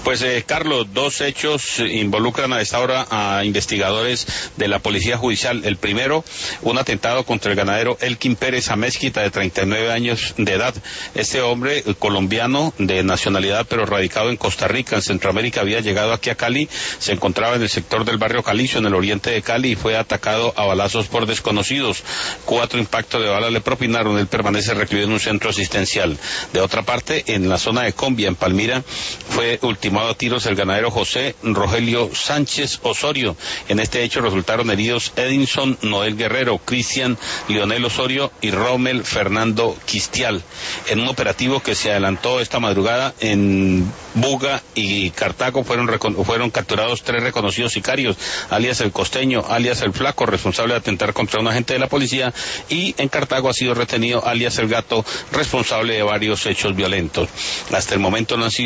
Pues Carlos, dos hechos involucran a esta hora a investigadores de la Policía Judicial. El primero, un atentado contra el ganadero Elkin Pérez Amezquita, de 39 años de edad. Este hombre, colombiano de nacionalidad, pero radicado en Costa Rica, en Centroamérica, había llegado aquí a Cali, se encontraba en el sector del barrio Calicio, en el oriente de Cali, y fue atacado a balazos por desconocidos. 4 impactos de bala le propinaron. Él permanece recluido en un centro asistencial. De otra parte, en la zona de Combia, en Palmira, fue ultimado a tiros el ganadero José Rogelio Sánchez Osorio. En este hecho resultaron heridos Edinson Noel Guerrero, Cristian Leonel Osorio y Rommel Fernando Quistial. En un operativo que se adelantó esta madrugada en Buga y Cartago, fueron capturados 3 reconocidos sicarios, alias el Costeño, alias el Flaco, responsable de atentar contra un agente de la policía, y en Cartago ha sido retenido alias el Gato, responsable de varios hechos violentos. Hasta el momento no han sido